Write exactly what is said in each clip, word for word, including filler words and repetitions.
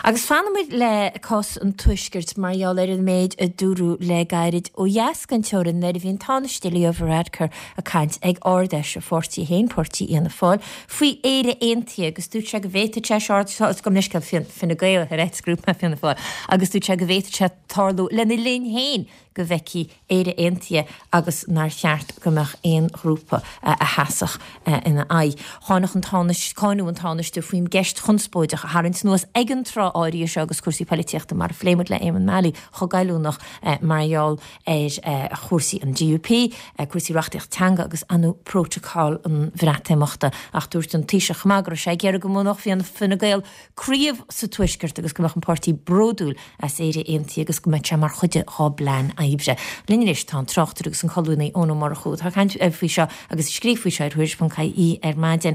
Agus fanamid le cos an tuisgurt marall ar an méid a dúrú le gairid ó dheas gan teoran na bhíon tánastílí overradcar a caint ag ordeis a fortí héin portí íana fáil. Fuoi éire éontaí agus dú se go bhéite te seart gom neiscail finna gail ar réitgrúp me finna fáil. Agus dú se go bhéite te tarlú lena linn héin go bheici éire éontaí agus nar cheart gomach éon grúpa a hasach ina ai. Chánach an tánas, cáinú an tánaiste fuoim geist chunspóideach a harint nuas egan trá áirí se agus cuasaí políteachta mar fléimid le éman mealaí chogailúnach marall ar chósaí an G U P, cuasaí reachtaíocht teanga agus anú protocol an bhreatéimeachta ach dúirt an tíiseach magra sé ggéar go mónach bhí an finna gail críomh sa tuisgurt agus gomach an pártaí brodúil as éire éontaí agus go mbeid se mar chuide á blean aibse. Linnéis tá trochttar agus an choúnaí ónó mar chuúd. Tá caint fhí seo agus scríomhfuí sé thuirs fan caí ar maidin.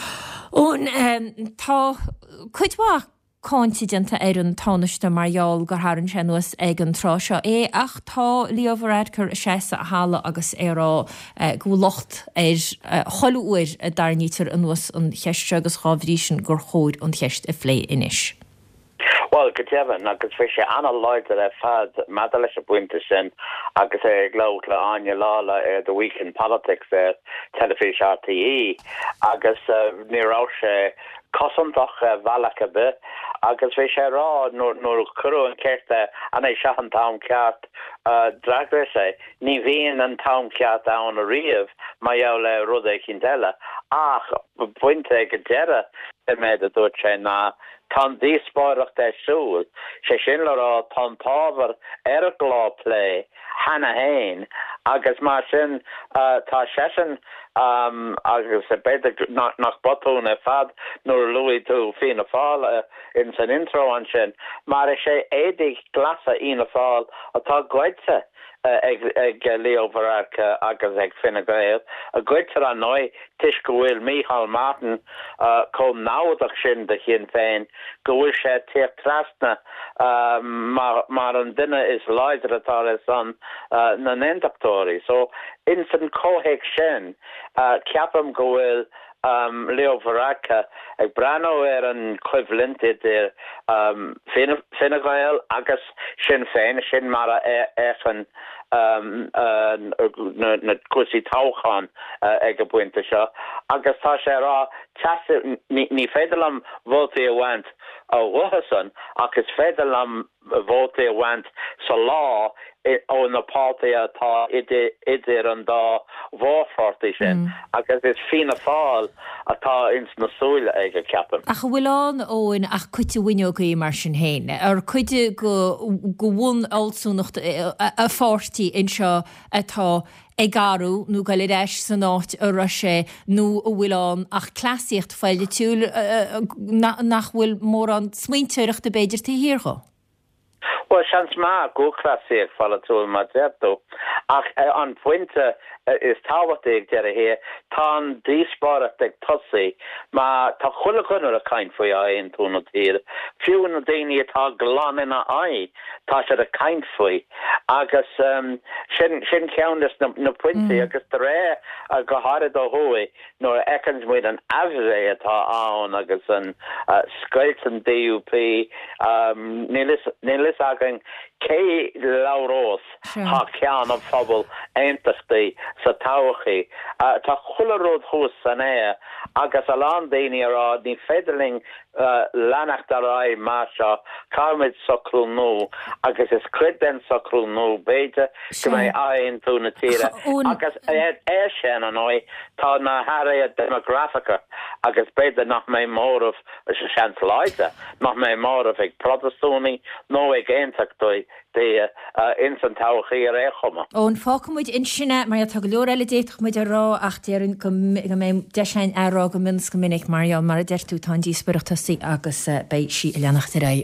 Ón tá chuidhá cáintidianta ar an tánaiste marall gur háann sé nuas ag an trá seo é ach tá líomhradcar séasa a hála agus ará go locht ar choúir a darnítar an nuas an cheiste agus chábhrísin gur chóid an cheist a phlé inis. Well, good evening. Agus fi sé anna leid a fad madal leis a buinte sin agus é gló le Anya Lala ar the Week in Politics ar Telefís R T E agus nírá sé cosantach bhealacha be agus fi sé rá nóair curú an céirte an é seach an tám ceart drag race é ní bhíon an tám ceart ann a riamh mai jou le rud é chinteile ach buinte go deire i méid a dúirt sé ná tan díspáireacht é siúil sé sin le rá tan tábhar ar a glá lé hena héin agus mar sin tá sé sin um agus a beidir nach botún e fad nuair luí tú fina fáil in san intro an sin mar é sé édig glasa ína fáil atá goidse ag ag Leo Varadkar agus ag Fine Gael a goidse an nói tuis go bhfuil Micheál Martin chun náideach sin de chin féin go bhfuil sé tíocht trasna mar an duine is leidir atá is an na nendachtóirí so in san cóhéic sin ceapam go bhfuil um Leo Varadkar ag brano ar an cuivalente de um Fine Gael agus sin féin sin mar a échan um na cuasaí táchan ag a buinte seo agus tá sé rá teasa ní féidir am bhótaí a bhaint ó bhuachasan agus féidir am bhótaí a bhaint sa lá ó na pátaí atá idir an dá bhórfortaí sin agus is fina fáil atá ins na súile ag a ceapan. Ach bhfuil an óin ach cuite bhaineo go mar sin héin ar cuide go go bhún álsúnacht a fórtaí in seo atá ag garú nó go le réis san áit a ra sé nó a bhfuil an ach clasíocht fáile túúil nach bhfuil mór an smaointeoireachta beidir tí híorcha. Well, chans ma go classic falla túil ma déirtó ach an pointe is táhacht ag deire hé tá díspáireacht ag tosaí má tá chuile chunar a caint faoi aon túna tír fiú na daoine atá glán ina ai tá sé a caint faoi agus sin sin ceannas na pointe agus de ré a go háirid ó thuaí nóair ecans muid an ahré atá ann agus an scoilt an D U P nílis agan cé lárós há cean an phobal aontaachtaí sa táhachaí tá chuileród thuas san é agus a lán daoine ará ní féidirling leannacht ará má seo carmid socrú nó agus is criden socrú nó béide go mé aon tú na tíre agus é sin an óid tá na hára demografica agus béide nach mé mórmh sean leide nach mé mórmh ag protestúnaí nó ag aontaachtaí de in san táchaí ar é chuma. Ón fácamid in sinne mar tá go leor eile déach muid a rá ach déann go mé deisiin ará go mins go minic mar mar a deirtú tá díosparachtaí agus bei sí i leannachtar